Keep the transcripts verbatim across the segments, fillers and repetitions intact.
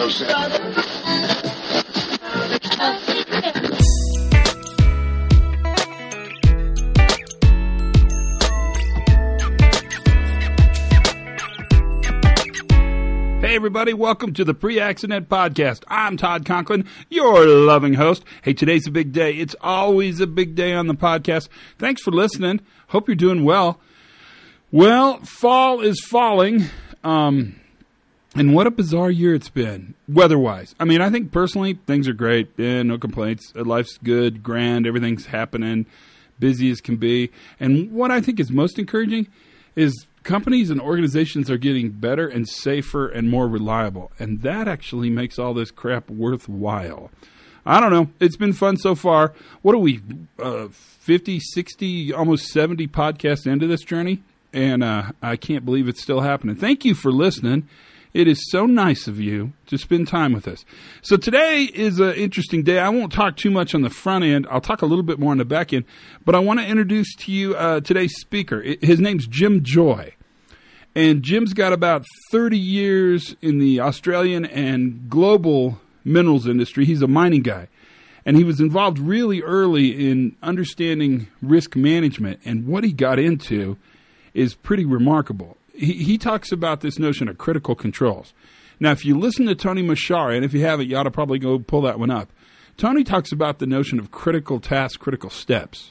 Hey everybody, welcome to the Pre-Accident Podcast. I'm Todd Conklin, your loving host. Hey, today's a big day. It's always a big day on the podcast. Thanks for listening. Hope you're doing well. Well, fall is falling, um, and what a bizarre year it's been, weather-wise. I mean, I think personally, things are great. Yeah, no complaints. Life's good, grand, everything's happening, busy as can be. And what I think is most encouraging is companies and organizations are getting better and safer and more reliable. And that actually makes all this crap worthwhile. I don't know. It's been fun so far. What are we, uh, fifty, sixty, almost seventy podcasts into this journey? And uh, I can't believe it's still happening. Thank you for listening. It is so nice of you to spend time with us. So today is an interesting day. I won't talk too much on the front end. I'll talk a little bit more on the back end. But I want to introduce to you uh, today's speaker. His name's Jim Joy. And Jim's got about thirty years in the Australian and global minerals industry. He's a mining guy. And he was involved really early in understanding risk management. And what he got into is pretty remarkable. He, he talks about this notion of critical controls. Now, if you listen to Tony Mashara, and if you haven't, you ought to probably go pull that one up. Tony talks about the notion of critical tasks, critical steps.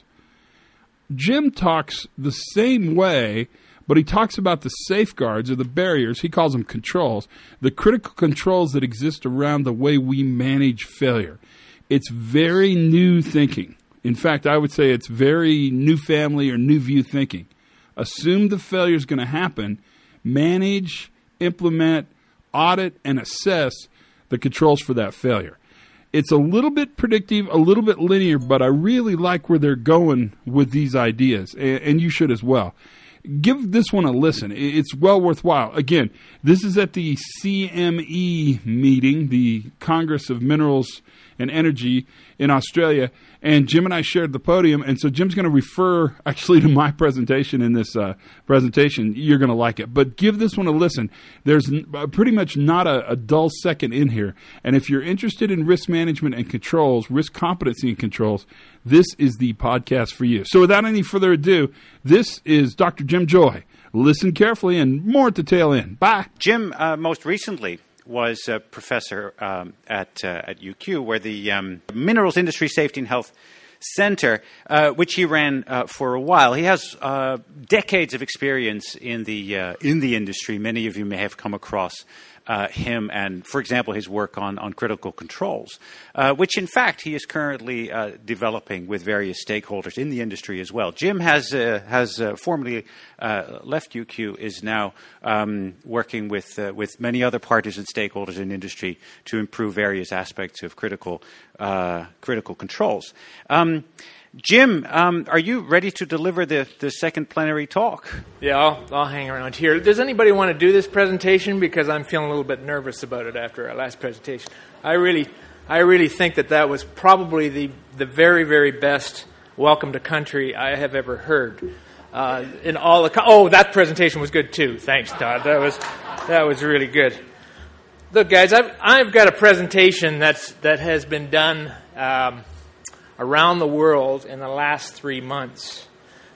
Jim talks the same way, but he talks about the safeguards or the barriers, he calls them controls, the critical controls that exist around the way we manage failure. It's very new thinking. In fact, I would say it's very new family or new view thinking. Assume the failure is going to happen, manage, implement, audit, and assess the controls for that failure. It's a little bit predictive, a little bit linear, but I really like where they're going with these ideas, and you should as well. Give this one a listen. It's well worthwhile. Again, this is at the C M E meeting, the Congress of Minerals and Energy in Australia, and Jim and I shared the podium, and so Jim's going to refer actually to my presentation in this uh, presentation. You're going to like it, but give this one a listen. There's n- pretty much not a, a dull second in here, and if you're interested in risk management and controls, risk competency and controls, this is the podcast for you. So without any further ado, this is Doctor Jim Joy. Listen carefully and more at the tail end. Bye. Jim, uh, most recently, was a professor um, at uh, at U Q, where the um, Minerals Industry Safety and Health Center, uh, which he ran uh, for a while. He has uh, decades of experience in the uh, in the industry. Many of you may have come across uh, him and, for example, his work on, on critical controls, uh, which, in fact, he is currently uh, developing with various stakeholders in the industry as well. Jim has uh, has uh, formerly uh, left U Q, is now um, working with uh, with many other parties and stakeholders in industry to improve various aspects of critical uh, critical controls. Um, Jim, um, are you ready to deliver the, the second plenary talk? Yeah, I'll, I'll hang around here. Does anybody want to do this presentation? Because I'm feeling a little bit nervous about it after our last presentation. I really, I really think that that was probably the, the very, very best welcome to country I have ever heard. Uh, in all the co- oh, that presentation was good too. Thanks, Todd. That was that was really good. Look, guys, I've I've got a presentation that's that has been done Um, around the world in the last three months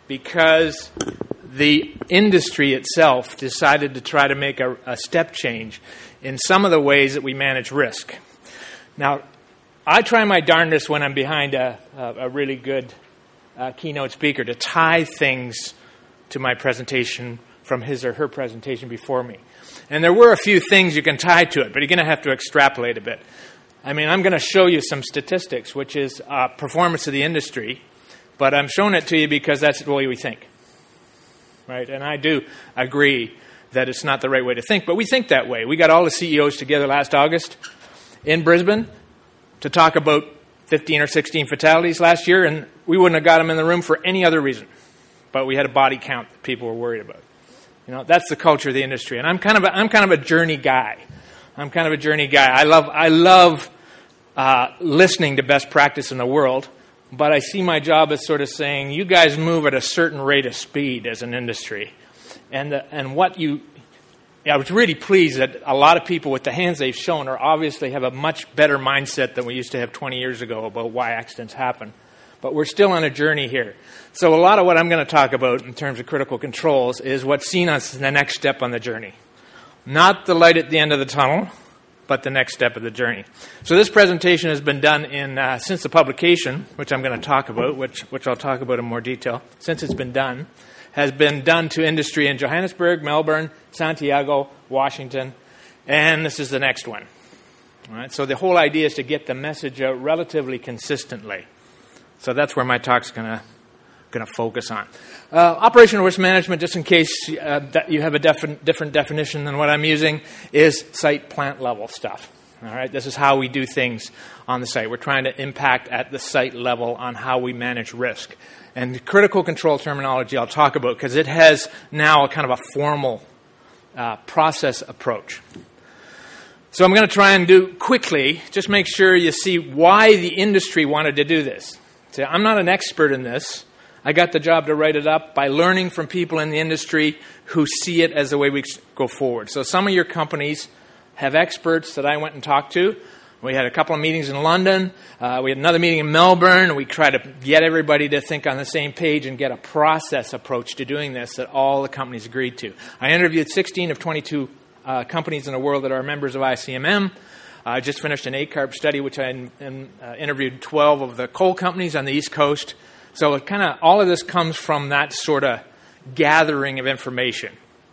because the industry itself decided to try to make a, a step change in some of the ways that we manage risk. Now, I try my darndest when I'm behind a, a, a really good uh, keynote speaker to tie things to my presentation from his or her presentation before me. And there were a few things you can tie to it, but you're going to have to extrapolate a bit. I mean, I'm going to show you some statistics, which is uh, performance of the industry, but I'm showing it to you because that's the way we think, right? And I do agree that it's not the right way to think, but we think that way. We got all the C E Os together last August in Brisbane to talk about fifteen or sixteen fatalities last year, and we wouldn't have got them in the room for any other reason, but we had a body count that people were worried about. You know, that's the culture of the industry, and I'm kind of a, I'm kind of a journey guy. I'm kind of a journey guy. I love I love uh, listening to best practice in the world, but I see my job as sort of saying, you guys move at a certain rate of speed as an industry, and the, and what you yeah, I was really pleased that a lot of people with the hands they've shown are obviously have a much better mindset than we used to have twenty years ago about why accidents happen. But we're still on a journey here. So a lot of what I'm going to talk about in terms of critical controls is what's seen as the next step on the journey. Not the light at the end of the tunnel, but the next step of the journey. So this presentation has been done in uh, since the publication, which I'm going to talk about, which, which I'll talk about in more detail, since it's been done, has been done to industry in Johannesburg, Melbourne, Santiago, Washington, and this is the next one. All right, so the whole idea is to get the message out relatively consistently. So that's where my talk's going to going to focus on. Uh, operational risk management, just in case uh, that you have a defi- different definition than what I'm using, is site plant level stuff. All right, this is how we do things on the site. We're trying to impact at the site level on how we manage risk. And critical control terminology I'll talk about because it has now a kind of a formal uh, process approach. So I'm going to try and do quickly, just make sure you see why the industry wanted to do this. So I'm not an expert in this. I got the job to write it up by learning from people in the industry who see it as the way we go forward. So some of your companies have experts that I went and talked to. We had a couple of meetings in London. Uh, we had another meeting in Melbourne. We tried to get everybody to think on the same page and get a process approach to doing this that all the companies agreed to. I interviewed sixteen of twenty-two uh, companies in the world that are members of I C M M. I just finished an A C A R B study, which I in, in, uh, interviewed twelve of the coal companies on the East Coast. So it kind of all of this comes from that sort of gathering of information.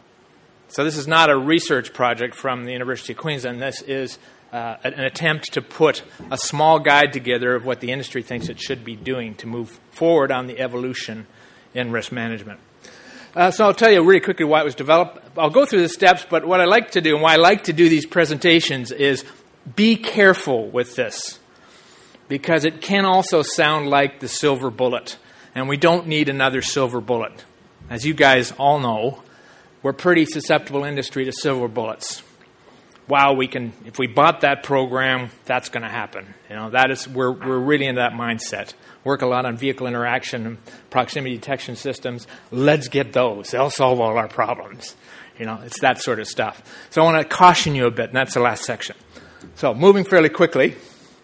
So this is not a research project from the University of Queensland. This is uh, an attempt to put a small guide together of what the industry thinks it should be doing to move forward on the evolution in risk management. Uh, so I'll tell you really quickly why it was developed. I'll go through the steps, but what I like to do and why I like to do these presentations is be careful with this, because it can also sound like the silver bullet, and we don't need another silver bullet. As you guys all know, we're pretty susceptible industry to silver bullets. Wow, we can, if we bought that program, that's going to happen. You know, that is, we're we're really in that mindset. Work a lot on vehicle interaction and proximity detection systems. Let's get those. They'll solve all our problems. You know, it's that sort of stuff. So I want to caution you a bit, and that's the last section. So moving fairly quickly,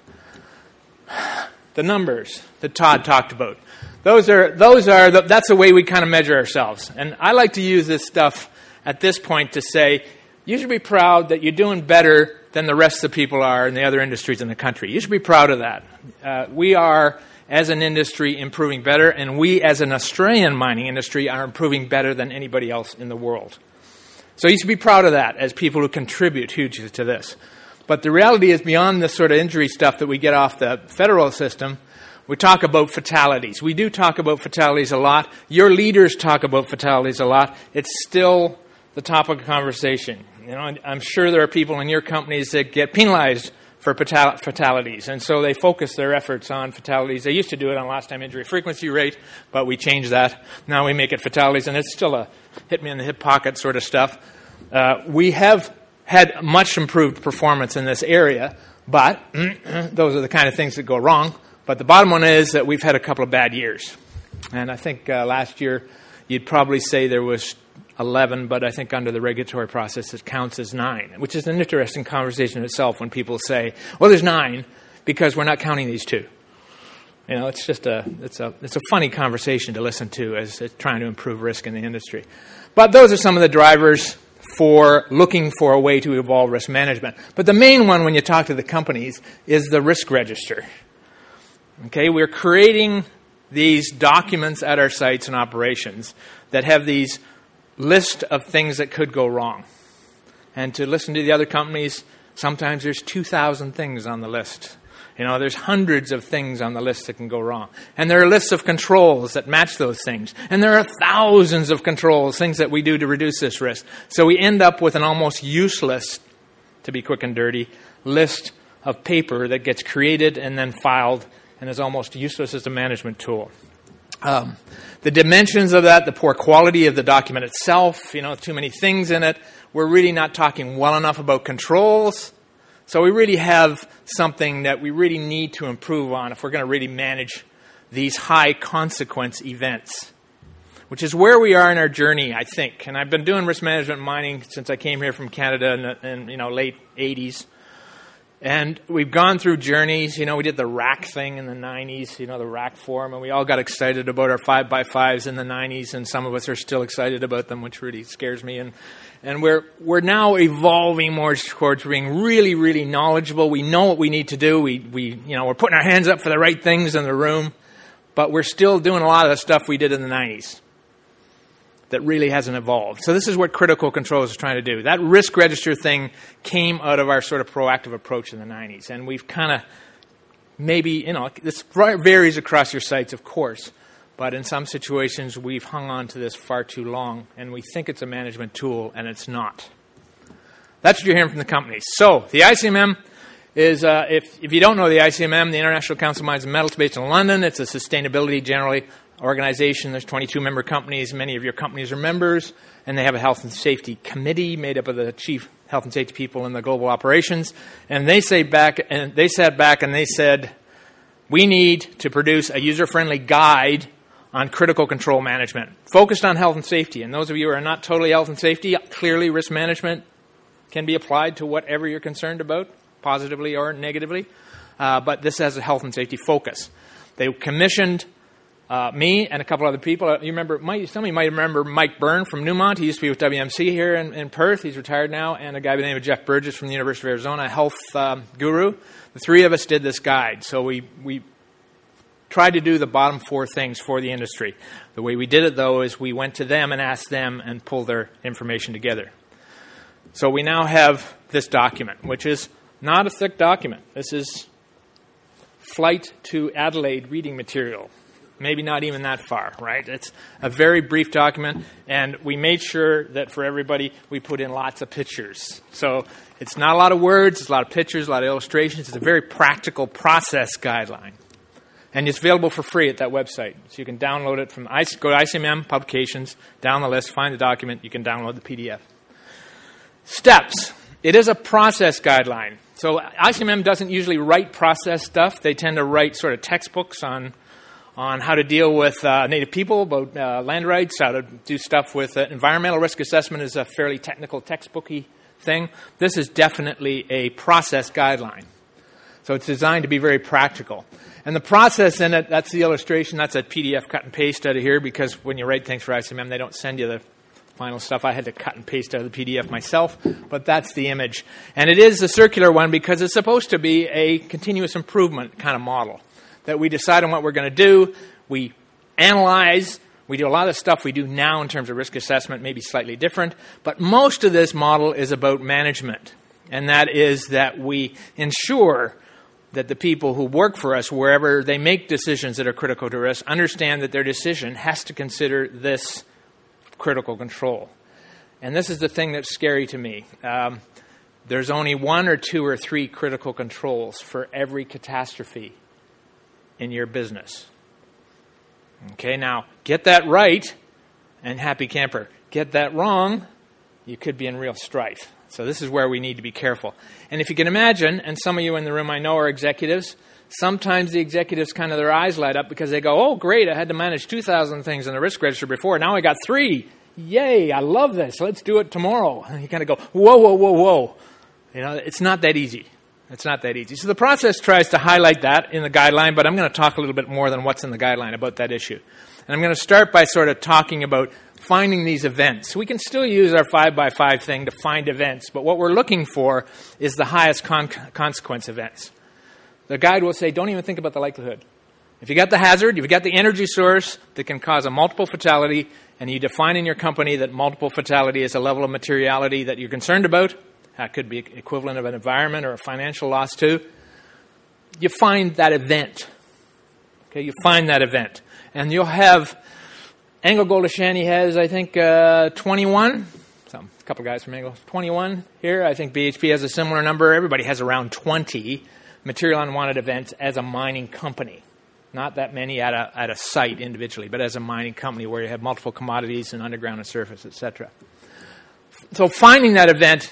the numbers that Todd talked about. Those are those are the, that's the way we kind of measure ourselves. And I like to use this stuff at this point to say, you should be proud that you're doing better than the rest of the people are in the other industries in the country. You should be proud of that. Uh, we are, as an industry, improving better, and we, as an Australian mining industry, are improving better than anybody else in the world. So you should be proud of that as people who contribute hugely to this. But the reality is, beyond the sort of injury stuff that we get off the federal system, we talk about fatalities. We do talk about fatalities a lot. Your leaders talk about fatalities a lot. It's still the topic of conversation. You know, I'm sure there are people in your companies that get penalized for fatalities, and so they focus their efforts on fatalities. They used to do it on lost time injury frequency rate, but we changed that. Now we make it fatalities, and it's still a hit me in the hip pocket sort of stuff. Uh, we have had much improved performance in this area, but those are the kind of things that go wrong. But the bottom one is that we've had a couple of bad years. And I think uh, last year you'd probably say there was eleven, but I think under the regulatory process it counts as nine, which is an interesting conversation in itself when people say, well, there's nine because we're not counting these two. You know, it's just a it's a it's a funny conversation to listen to as, as trying to improve risk in the industry. But those are some of the drivers for looking for a way to evolve risk management. But the main one when you talk to the companies is the risk register. Okay, we're creating these documents at our sites and operations that have these list of things that could go wrong. And to listen to the other companies, sometimes there's two thousand things on the list. You know, there's hundreds of things on the list that can go wrong. And there are lists of controls that match those things. And there are thousands of controls, things that we do to reduce this risk. So we end up with an almost useless, to be quick and dirty, list of paper that gets created and then filed and is almost useless as a management tool. Um, the dimensions of that, the poor quality of the document itself, you know, too many things in it. We're really not talking well enough about controls. So we really have something that we really need to improve on if we're going to really manage these high consequence events. which is where we are in our journey, I think. And I've been doing risk management in mining since I came here from Canada in the in, you know, late eighties. And we've gone through journeys. You know, we did the rack thing in the nineties, you know, the rack forum, and we all got excited about our five by fives in the nineties, and some of us are still excited about them, which really scares me. And and we're we're now evolving more towards being really, really knowledgeable. We know what we need to do. We we you know, we're putting our hands up for the right things in the room, but we're still doing a lot of the stuff we did in the nineties. That really hasn't evolved. So this is what Critical Controls is trying to do. That risk register thing came out of our sort of proactive approach in the nineties. And we've kind of maybe, you know, this varies across your sites, of course. But in some situations, we've hung on to this far too long. And we think it's a management tool, and it's not. That's what you're hearing from the companies. So the I C M M is, uh, if, if you don't know the I C M M, the International Council of Mines and Metals, based in London. It's a sustainability generally organization. There's twenty-two member companies. Many of your companies are members, and they have a health and safety committee made up of the chief health and safety people in the global operations. And they say back, and they sat back and they said, we need to produce a user-friendly guide on critical control management, focused on health and safety. And those of you who are not totally health and safety, clearly risk management can be applied to whatever you're concerned about, positively or negatively. Uh, but this has a health and safety focus. They commissioned Uh, me and a couple other people. Uh, you remember, Mike, some of you might remember Mike Byrne from Newmont. He used to be with W M C here in, in Perth. He's retired now. And a guy by the name of Jeff Burgess from the University of Arizona, a health um, guru. The three of us did this guide. So we, we tried to do the bottom four things for the industry. The way we did it, though, is we went to them and asked them and pulled their information together. So we now have this document, which is not a thick document. This is flight to Adelaide reading material. Maybe not even that far, right? It's a very brief document, and we made sure that for everybody, we put in lots of pictures. So it's not a lot of words, it's a lot of pictures, a lot of illustrations. It's a very practical process guideline. And it's available for free at that website. So you can download it from, go to I C M M Publications, down the list, find the document, you can download the P D F. Steps. It is a process guideline. So I C M M doesn't usually write process stuff. They tend to write sort of textbooks on on how to deal with uh, Native people, about uh, land rights, how to do stuff with uh, environmental risk assessment is a fairly technical textbooky thing. This is definitely a process guideline. So it's designed to be very practical. And the process in it, that's the illustration, that's a P D F cut and paste out of here, because when you write things for I C M M, they don't send you the final stuff. I had to cut and paste out of the P D F myself, but that's the image. And it is a circular one because it's supposed to be a continuous improvement kind of model. That we decide on what we're going to do, we analyze, we do a lot of stuff we do now in terms of risk assessment, maybe slightly different, but most of this model is about management. And that is that we ensure that the people who work for us, wherever they make decisions that are critical to us, understand that their decision has to consider this critical control. And this is the thing that's scary to me. Um, there's only one or two or three critical controls for every catastrophe in your business. Okay, now get that right and happy camper. Get that wrong, you could be in real strife. So this is where we need to be careful. And if you can imagine, and some of you in the room I know are executives, sometimes the executives kind of their eyes light up because they go, oh great, I had to manage two thousand things in the risk register before, now I got three. Yay, I love this, let's do it tomorrow. And you kind of go, whoa, whoa, whoa, whoa. You know, it's not that easy. It's not that easy. So the process tries to highlight that in the guideline, but I'm going to talk a little bit more than what's in the guideline about that issue. And I'm going to start by sort of talking about finding these events. We can still use our five by five thing to find events, but what we're looking for is the highest con- consequence events. The guide will say, don't even think about the likelihood. If you got the hazard, if you got the energy source that can cause a multiple fatality, and you define in your company that multiple fatality is a level of materiality that you're concerned about, that could be equivalent of an environment or a financial loss too. You find that event. Okay, you find that event. And you'll have, AngloGold Ashanti has, I think, uh, twenty-one. Some, a couple guys from Anglo, twenty-one here. I think B H P has a similar number. Everybody has around twenty material unwanted events as a mining company. Not that many at a, at a site individually, but as a mining company where you have multiple commodities and underground and surface, et cetera. So finding that event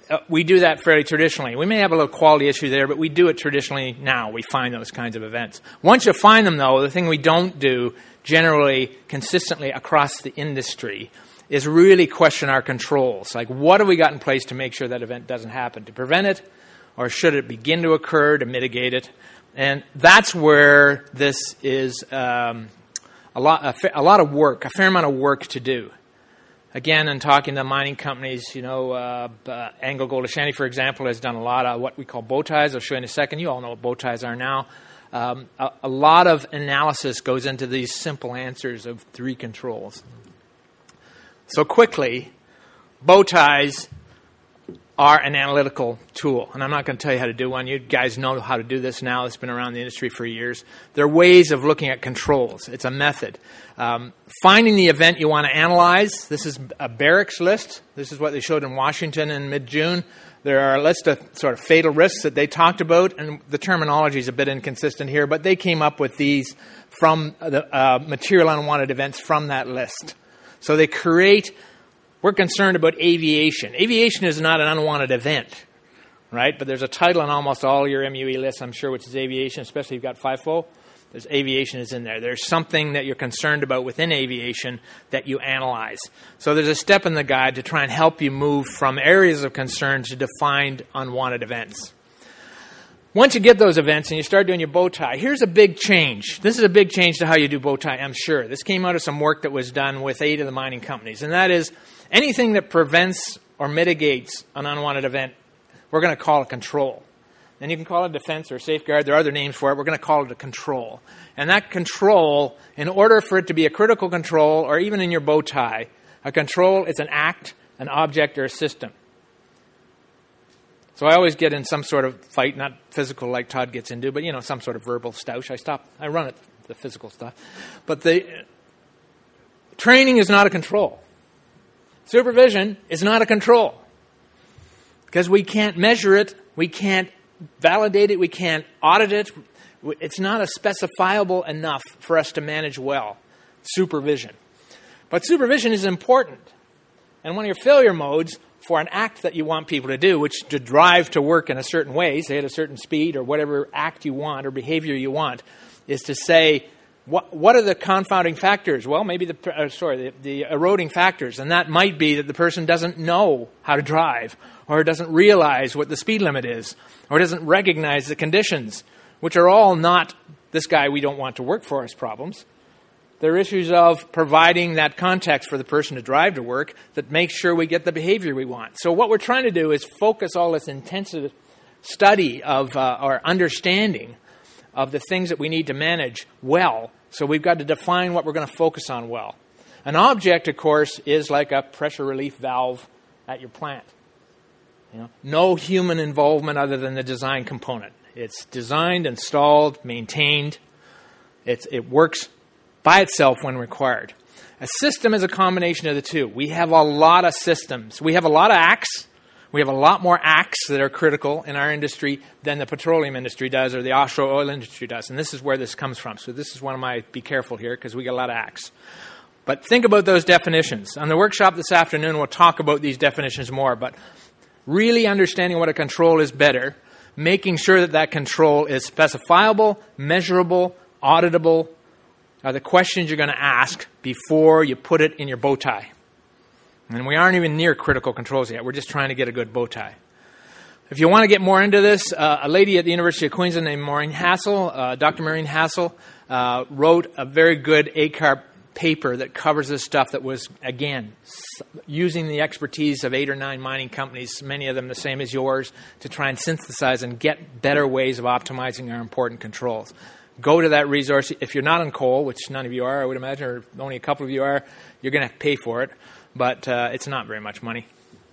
uh, we do that fairly traditionally. We may have a little quality issue there, but we do it traditionally now. We find those kinds of events. Once you find them, though, the thing we don't do generally consistently across the industry is really question our controls. Like, what have we got in place to make sure that event doesn't happen, to prevent it, or should it begin to occur to mitigate it? And that's where this is um, a lot, a, fa- a lot of work, a fair amount of work to do. Again, in talking to mining companies, you know, uh, uh, Anglo Gold Ashanti, for example, has done a lot of what we call bow ties. I'll show you in a second. You all know what bow ties are now. Um, a, a lot of analysis goes into these simple answers of three controls. So quickly, bow ties are an analytical tool. And I'm not going to tell you how to do one. You guys know how to do this now. It's been around the industry for years. There are ways of looking at controls. It's a method. Um, finding the event you want to analyze. This is a Barrick's list. This is what they showed in Washington in mid-June. There are a list of sort of fatal risks that they talked about, and the terminology is a bit inconsistent here, but they came up with these from the uh, material unwanted events from that list. So they create... We're concerned about aviation. Aviation is not an unwanted event, right? But there's a title on almost all your M U E lists, I'm sure, which is aviation, especially if you've got FIFO. There's aviation is in there. There's something that you're concerned about within aviation that you analyze. So there's a step in the guide to try and help you move from areas of concern to defined unwanted events. Once you get those events and you start doing your bow tie, here's a big change. This is a big change to how you do bow tie, I'm sure. This came out of some work that was done with eight of the mining companies, and that is anything that prevents or mitigates an unwanted event, we're going to call a control. And you can call it defense or safeguard. There are other names for it. We're going to call it a control. And that control, in order for it to be a critical control, or even in your bow tie, a control is an act, an object, or a system. So I always get in some sort of fight, not physical like Todd gets into, but, you know, some sort of verbal stoush. I stop. I run it, the physical stuff. But the training is not a control. Supervision is not a control. Because we can't measure it. We can't validate it. We can't audit it. It's not a specifiable enough for us to manage well. Supervision. But supervision is important. And one of your failure modes for an act that you want people to do, which to drive to work in a certain way, say at a certain speed or whatever act you want or behavior you want, is to say, what what are the confounding factors? Well, maybe the uh, sorry, the, the eroding factors, and that might be that the person doesn't know how to drive, or doesn't realize what the speed limit is, or doesn't recognize the conditions, which are all not this guy we don't want to work for us problems. They're issues of providing that context for the person to drive to work that makes sure we get the behavior we want. So what we're trying to do is focus all this intensive study of uh, our understanding of the things that we need to manage well. So we've got to define what we're going to focus on well. An object, of course, is like a pressure relief valve at your plant. You know, no human involvement other than the design component. It's designed, installed, maintained. It's, it works by itself when required. A system is a combination of the two. We have a lot of systems. We have a lot of acts. We have a lot more acts that are critical in our industry than the petroleum industry does or the offshore oil industry does. And this is where this comes from. So this is one of my, be careful here because we got a lot of acts. But think about those definitions. On the workshop this afternoon, we'll talk about these definitions more. But really understanding what a control is better, making sure that that control is specifiable, measurable, auditable, are the questions you're going to ask before you put it in your bow tie. And we aren't even near critical controls yet. We're just trying to get a good bow tie. If you want to get more into this, uh, a lady at the University of Queensland named Maureen Hassel, uh, Doctor Maureen Hassel, uh, wrote a very good A C A R P paper that covers this stuff that was, again, using the expertise of eight or nine mining companies, many of them the same as yours, to try and synthesize and get better ways of optimizing our important controls. Go to that resource. If you're not on coal, which none of you are, I would imagine, or only a couple of you are, you're going to have to pay for it. But uh, it's not very much money.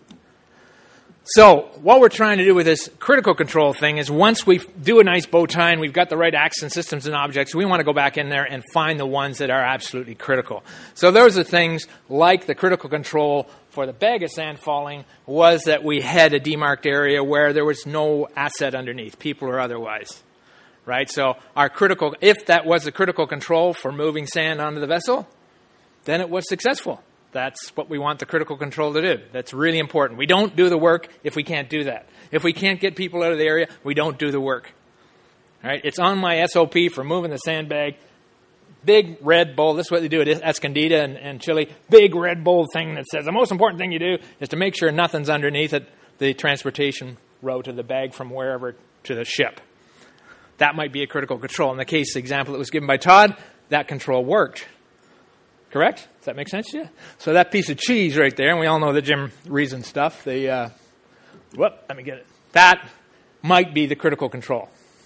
So what we're trying to do with this critical control thing is once we do a nice bow tie and we've got the right acts and systems and objects, we want to go back in there and find the ones that are absolutely critical. So those are things like the critical control for the bag of sand falling was that we had a demarked area where there was no asset underneath, people or otherwise. Right? So our critical, if that was the critical control for moving sand onto the vessel, then it was successful. That's what we want the critical control to do. That's really important. We don't do the work if we can't do that. If we can't get people out of the area, we don't do the work. All right? It's on my S O P for moving the sandbag. Big red bold. This is what they do at Escondida and, and Chile. Big red bold thing that says the most important thing you do is to make sure nothing's underneath it, the transportation route of the bag from wherever to the ship. That might be a critical control. In the case example that was given by Todd, that control worked. Correct? Does that make sense to you? So that piece of cheese right there, and we all know the Jim Reason stuff, the, uh, whoop, let me get it. That might be the critical control.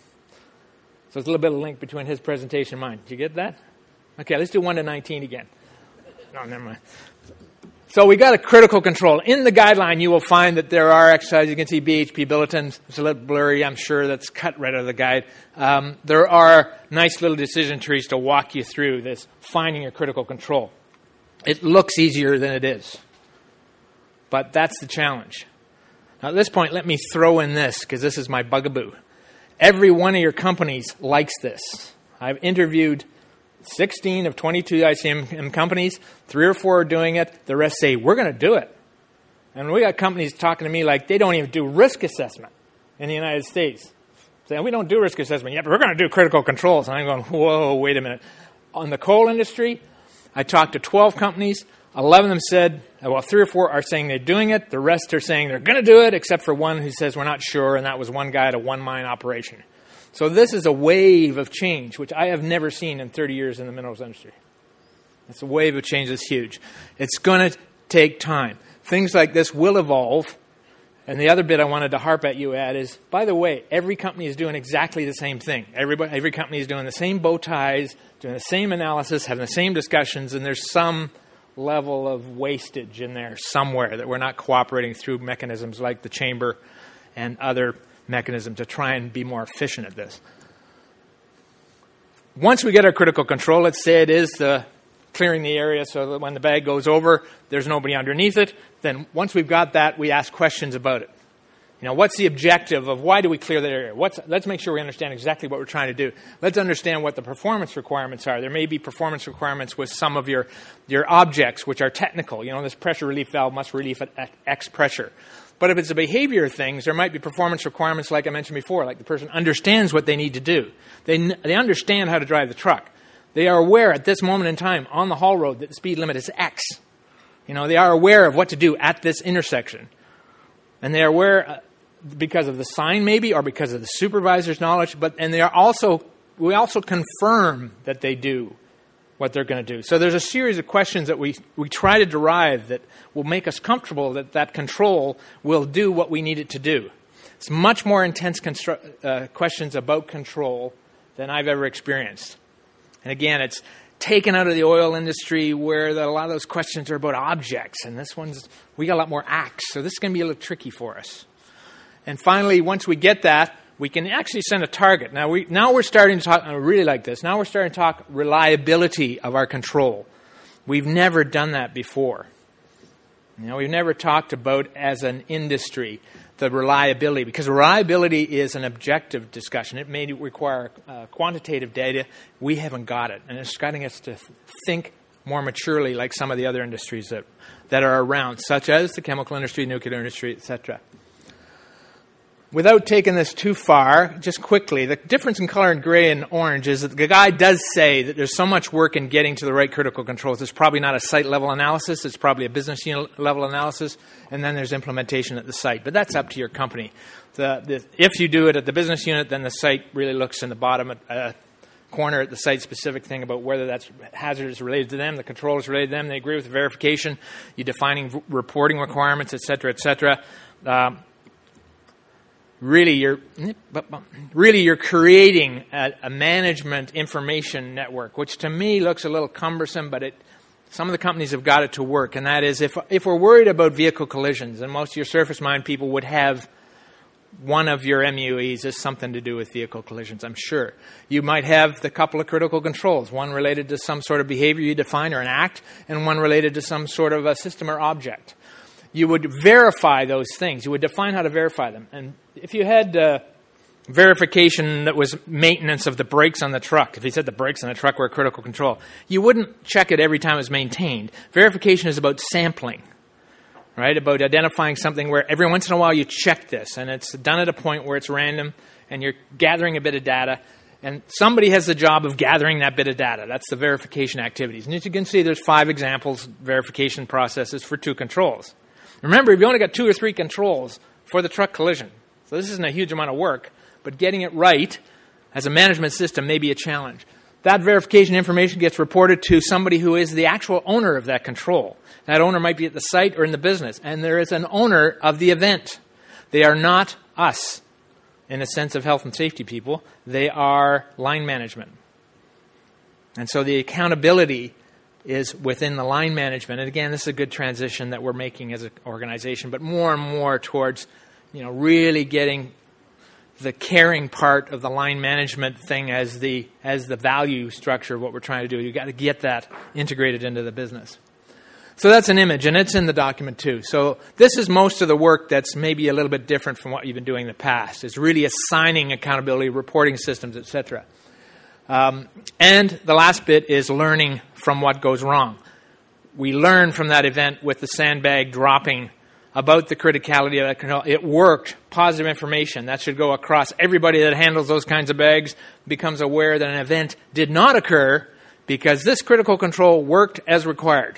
So there's a little bit of link between his presentation and mine. Did you get that? Okay, let's do one to nineteen again. No, never mind. So we got a critical control. In the guideline, you will find that there are exercises. You can see B H P bulletins. It's a little blurry, I'm sure. That's cut right out of the guide. Um, there are nice little decision trees to walk you through this finding your critical control. It looks easier than it is. But that's the challenge. Now, at this point, let me throw in this, because this is my bugaboo. Every one of your companies likes this. I've interviewed sixteen of twenty-two I C M companies. Three or four are doing it. The rest say, we're going to do it. And we got companies talking to me like they don't even do risk assessment in the United States. Saying, we don't do risk assessment yet, but we're going to do critical controls. And I'm going, whoa, wait a minute. On the coal industry, I talked to twelve companies. eleven of them said, well, three or four are saying they're doing it. The rest are saying they're going to do it, except for one who says we're not sure, and that was one guy at a one-mine operation. So this is a wave of change, which I have never seen in thirty years in the minerals industry. It's a wave of change that's huge. It's going to take time. Things like this will evolve. And the other bit I wanted to harp at you at is, by the way, every company is doing exactly the same thing. Everybody, every company is doing the same bow ties, doing the same analysis, having the same discussions, and there's some level of wastage in there somewhere that we're not cooperating through mechanisms like the chamber and other mechanisms to try and be more efficient at this. Once we get our critical control, let's say it is the clearing the area so that when the bag goes over, there's nobody underneath it. Then once we've got that, we ask questions about it. You know, what's the objective of why do we clear that area? What's, let's make sure we understand exactly what we're trying to do. Let's understand what the performance requirements are. There may be performance requirements with some of your, your objects, which are technical. You know, this pressure relief valve must relieve at, at X pressure. But if it's a behavior of things, there might be performance requirements like I mentioned before, like the person understands what they need to do. They, they understand how to drive the truck. They are aware at this moment in time on the haul road that the speed limit is X. You know, they are aware of what to do at this intersection. And they are aware uh, because of the sign maybe or because of the supervisor's knowledge, but and they are also, we also confirm that they do what they're going to do. So there's a series of questions that we, we try to derive that will make us comfortable that that control will do what we need it to do. It's much more intense constru- uh, questions about control than I've ever experienced. And again, it's taken out of the oil industry where the, a lot of those questions are about objects. And this one's, we got a lot more acts. So this is going to be a little tricky for us. And finally, once we get that, we can actually send a target. Now, we, now we're starting to talk, I really like this, now we're starting to talk reliability of our control. We've never done that before. You know, we've never talked about as an industry the reliability, because reliability is an objective discussion. It may require uh, quantitative data. We haven't got it. And it's getting us to think more maturely like some of the other industries that, that are around, such as the chemical industry, nuclear industry, et cetera. Without taking this too far, just quickly, the difference in color in gray and orange is that the guy does say that there's so much work in getting to the right critical controls. It's probably not a site-level analysis. It's probably a business unit-level analysis. And then there's implementation at the site. But that's up to your company. The, the, if you do it at the business unit, then the site really looks in the bottom at, uh, corner at the site-specific thing about whether that's hazard is related to them, the control is related to them. They agree with the verification. You're defining v- reporting requirements, et cetera, et cetera. Um, Really, you're really you're creating a, a management information network, which to me looks a little cumbersome, but it, some of the companies have got it to work. And that is, if if we're worried about vehicle collisions, and most of your surface mine people would have one of your M U Es as something to do with vehicle collisions, I'm sure. You might have the couple of critical controls, one related to some sort of behavior you define or an act, and one related to some sort of a system or object. You would verify those things. You would define how to verify them. And if you had uh, verification that was maintenance of the brakes on the truck. If he said the brakes on the truck were a critical control, you wouldn't check it every time it was maintained. Verification is about sampling, right? About identifying something where every once in a while you check this, and it's done at a point where it's random, and you're gathering a bit of data, and somebody has the job of gathering that bit of data. That's the verification activities. And as you can see, there's five examples, verification processes for two controls. Remember, you've only got two or three controls for the truck collision. So this isn't a huge amount of work, but getting it right as a management system may be a challenge. That verification information gets reported to somebody who is the actual owner of that control. That owner might be at the site or in the business, and there is an owner of the event. They are not us in the sense of health and safety people. They are line management. And so the accountability is within the line management. And again, this is a good transition that we're making as an organization, but more and more towards, you know, really getting the caring part of the line management thing as the as the value structure of what we're trying to do. You've got to get that integrated into the business. So that's an image, and it's in the document too. So this is most of the work that's maybe a little bit different from what you've been doing in the past. It's really assigning accountability, reporting systems, et cetera. Um, and the last bit is learning from what goes wrong. We learn from that event with the sandbag dropping about the criticality of that control. It worked. Positive information. That should go across. Everybody that handles those kinds of bags becomes aware that an event did not occur because this critical control worked as required.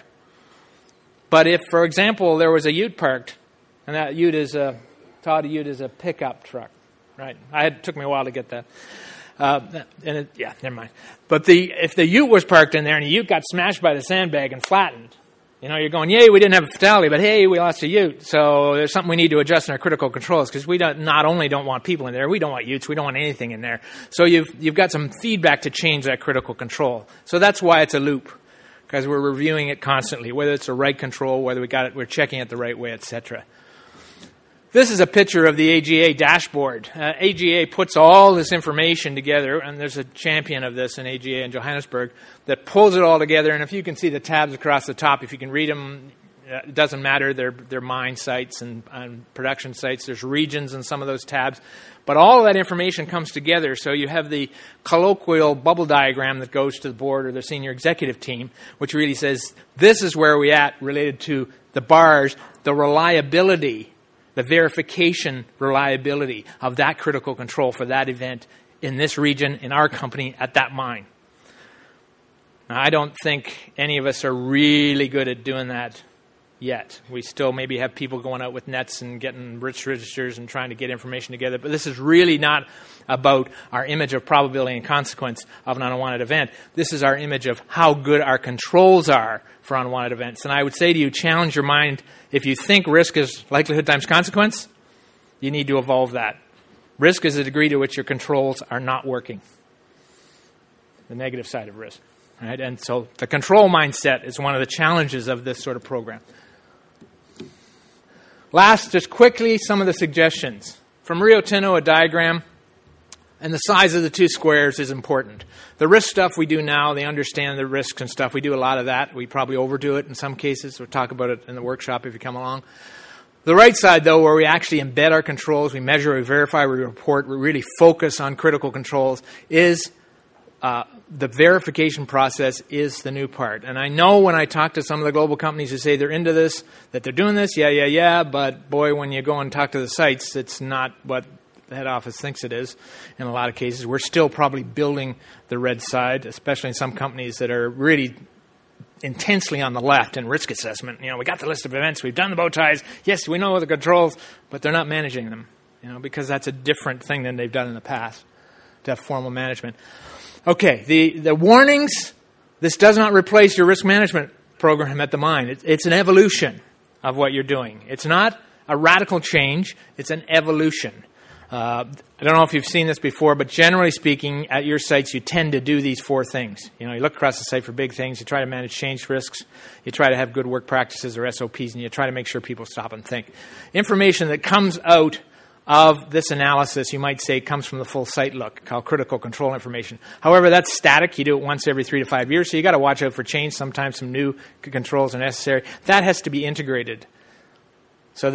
But if, for example, there was a ute parked, and that ute is a, Todd, a ute is a pickup truck, right? I had, it took me a while to get that. Uh, and it, yeah, never mind. But the if the ute was parked in there and the ute got smashed by the sandbag and flattened, you know, you're going, yay, we didn't have a fatality, but hey, we lost a ute. So there's something we need to adjust in our critical controls because we don't, not only don't want people in there, we don't want utes, we don't want anything in there. So you've you've got some feedback to change that critical control. So that's why it's a loop, because we're reviewing it constantly, whether it's the right control, whether we got it, we're checking it the right way, et cetera. This is a picture of the A G A dashboard. Uh, A G A puts all this information together, and there's a champion of this in A G A in Johannesburg that pulls it all together. And if you can see the tabs across the top, if you can read them, uh, it doesn't matter. They're, they're mine sites and, and production sites. There's regions in some of those tabs. But all of that information comes together. So you have the colloquial bubble diagram that goes to the board or the senior executive team, which really says, this is where we're at related to the bars, the reliability, the verification reliability of that critical control for that event in this region, in our company, at that mine. Now, I don't think any of us are really good at doing that yet. We still maybe have people going out with nets and getting rich registers and trying to get information together. But this is really not about our image of probability and consequence of an unwanted event. This is our image of how good our controls are for unwanted events. And I would say to you, challenge your mind. If you think risk is likelihood times consequence, you need to evolve that. Risk is the degree to which your controls are not working. The negative side of risk. Right? And so the control mindset is one of the challenges of this sort of program. Last, just quickly, some of the suggestions. From Rio Tinto, a diagram, and the size of the two squares is important. The risk stuff we do now, they understand the risks and stuff. We do a lot of that. We probably overdo it in some cases. We'll talk about it in the workshop if you come along. The right side, though, where we actually embed our controls, we measure, we verify, we report, we really focus on critical controls, is uh, the verification process is the new part. And I know when I talk to some of the global companies who say they're into this, that they're doing this, yeah, yeah, yeah, but boy, when you go and talk to the sites, it's not what the head office thinks it is in a lot of cases. We're still probably building the red side, especially in some companies that are really intensely on the left in risk assessment. You know, we got the list of events, we've done the bow ties, yes, we know the controls, but they're not managing them, you know, because that's a different thing than they've done in the past to have formal management. Okay, the, the warnings, this does not replace your risk management program at the mine. It, it's an evolution of what you're doing. It's not a radical change, it's an evolution. Uh, I don't know if you've seen this before, but generally speaking, at your sites, you tend to do these four things. You know, you look across the site for big things, you try to manage change risks, you try to have good work practices or S O Ps, and you try to make sure people stop and think. Information that comes out of this analysis, you might say, comes from the full site look, called critical control information. However, that's static. You do it once every three to five years, so you got to watch out for change. Sometimes some new controls are necessary. That has to be integrated so that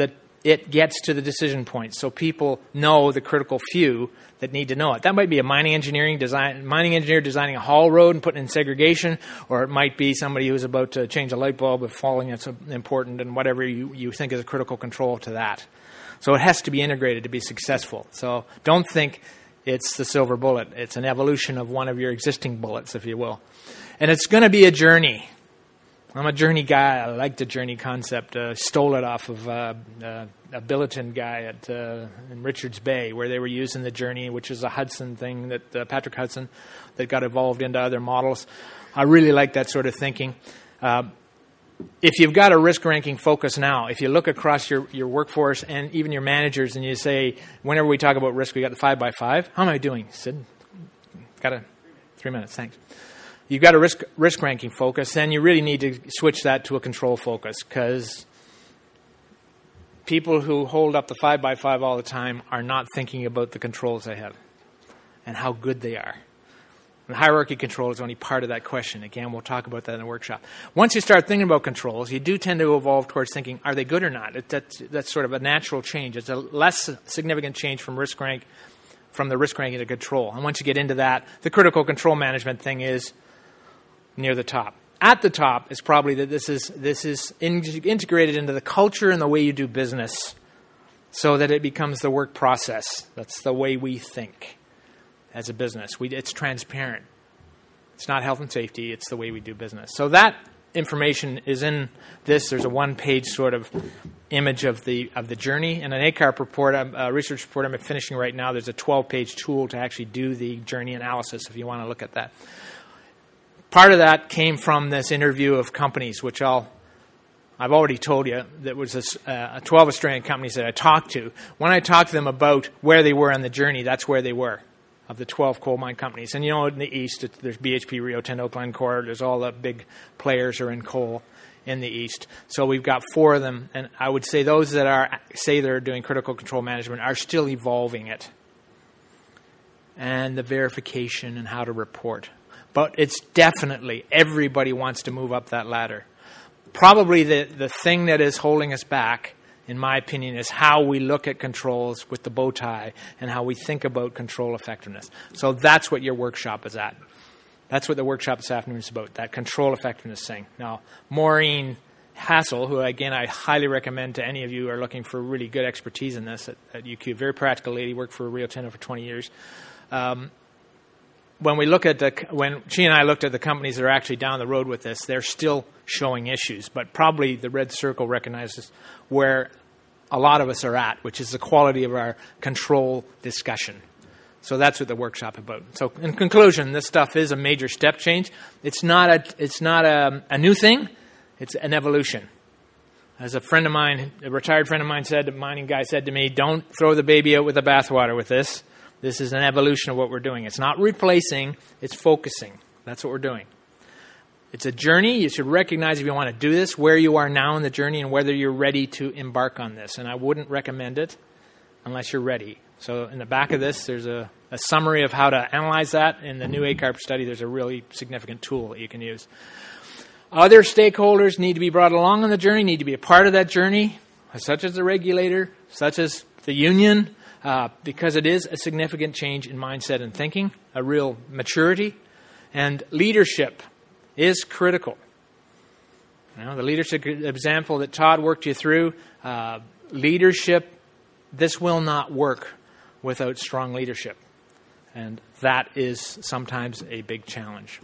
it gets to the decision point, so people know the critical few that need to know it. That might be a mining engineering design, mining engineer designing a haul road and putting in segregation, or it might be somebody who's about to change a light bulb if falling is important, and whatever you, you think is a critical control to that. So it has to be integrated to be successful. So don't think it's the silver bullet. It's an evolution of one of your existing bullets, if you will. And it's going to be a journey. I'm a journey guy. I like the journey concept. Uh, stole it off of uh, uh, a Billiton guy at uh, in Richards Bay, where they were using the journey, which is a Hudson thing that uh, Patrick Hudson that got evolved into other models. I really like that sort of thinking. Uh, if you've got a risk ranking focus now, if you look across your, your workforce and even your managers, and you say, whenever we talk about risk, we got the five by five. How am I doing, Sid? Got a three minutes. Thanks. You've got a risk risk ranking focus, then you really need to switch that to a control focus, because people who hold up the five by five all the time are not thinking about the controls they have and how good they are. And hierarchy control is only part of that question. Again, we'll talk about that in the workshop. Once you start thinking about controls, you do tend to evolve towards thinking, are they good or not? It, that's, that's sort of a natural change. It's a less significant change from risk rank, from the risk ranking to control. And once you get into that, the critical control management thing is near the top. At the top is probably that this is this is in, integrated into the culture and the way you do business, so that it becomes the work process. That's the way we think as a business. We, it's transparent. It's not health and safety. It's the way we do business. So that information is in this. There's a one-page sort of image of the of the journey. In an A C A R P report, a research report I'm finishing right now, there's a twelve-page tool to actually do the journey analysis if you want to look at that. Part of that came from this interview of companies, which I'll, I've already told you, that was a, uh, twelve Australian companies that I talked to. When I talked to them about where they were on the journey, that's where they were, of the twelve coal mine companies. And you know, in the east, it, there's B H P, Rio Tinto, Glencore, there's all the big players are in coal in the east. So we've got four of them, and I would say those that are say they're doing critical control management are still evolving it. And the verification and how to report. But it's definitely, everybody wants to move up that ladder. Probably the, the thing that is holding us back, in my opinion, is how we look at controls with the bow tie and how we think about control effectiveness. So that's what your workshop is at. That's what the workshop this afternoon is about, that control effectiveness thing. Now, Maureen Hassel, who, again, I highly recommend to any of you who are looking for really good expertise in this at, at U Q, very practical lady, worked for Rio Tinto for twenty years. Um, When we look at the, when she and I looked at the companies that are actually down the road with this, they're still showing issues. But probably the red circle recognizes where a lot of us are at, which is the quality of our control discussion. So that's what the workshop is about. So in conclusion, this stuff is a major step change. It's not a, it's not a, a new thing. It's an evolution. As a friend of mine, a retired friend of mine said, a mining guy said to me, don't throw the baby out with the bathwater with this. This is an evolution of what we're doing. It's not replacing, it's focusing. That's what we're doing. It's a journey. You should recognize, if you want to do this, where you are now in the journey and whether you're ready to embark on this. And I wouldn't recommend it unless you're ready. So in the back of this, there's a, a summary of how to analyze that. In the new A C A R P study, there's a really significant tool that you can use. Other stakeholders need to be brought along on the journey, need to be a part of that journey, such as the regulator, such as the union, Uh, because it is a significant change in mindset and thinking, a real maturity, and leadership is critical. You know, the leadership example that Todd worked you through, uh, leadership, this will not work without strong leadership. And that is sometimes a big challenge.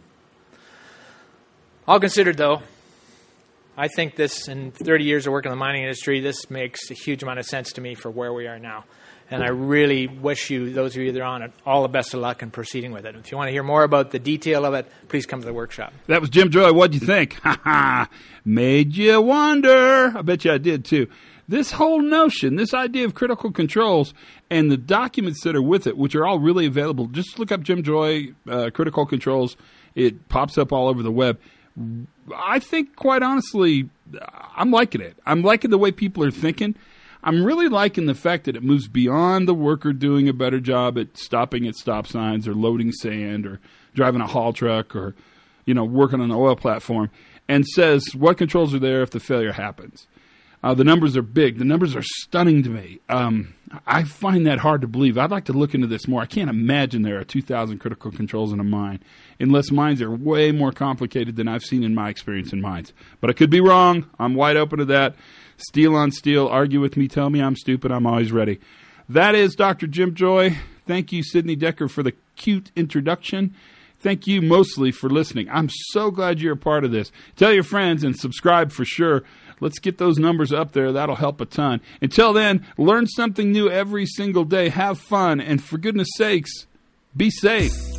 All considered, though, I think this, in thirty years of work in the mining industry, this makes a huge amount of sense to me for where we are now. And I really wish you, those of you that are on it, all the best of luck in proceeding with it. If you want to hear more about the detail of it, please come to the workshop. That was Jim Joy. What'd you think? Ha ha! Made you wonder. I bet you I did too. This whole notion, this idea of critical controls and the documents that are with it, which are all really available. Just look up Jim Joy, uh, critical controls. It pops up all over the web. I think, quite honestly, I'm liking it. I'm liking the way people are thinking. I'm really liking the fact that it moves beyond the worker doing a better job at stopping at stop signs or loading sand or driving a haul truck or, you know, working on an oil platform, and says what controls are there if the failure happens. Uh, the numbers are big. The numbers are stunning to me. Um, I find that hard to believe. I'd like to look into this more. I can't imagine there are two thousand critical controls in a mine, unless mines are way more complicated than I've seen in my experience in mines. But I could be wrong. I'm wide open to that. Steel on steel. Argue with me. Tell me I'm stupid. I'm always ready. That is Doctor Jim Joy. Thank you, Sidney Decker, for the cute introduction. Thank you mostly for listening. I'm so glad you're a part of this. Tell your friends and subscribe for sure. Let's get those numbers up there. That'll help a ton. Until then, learn something new every single day. Have fun. And for goodness sakes, be safe.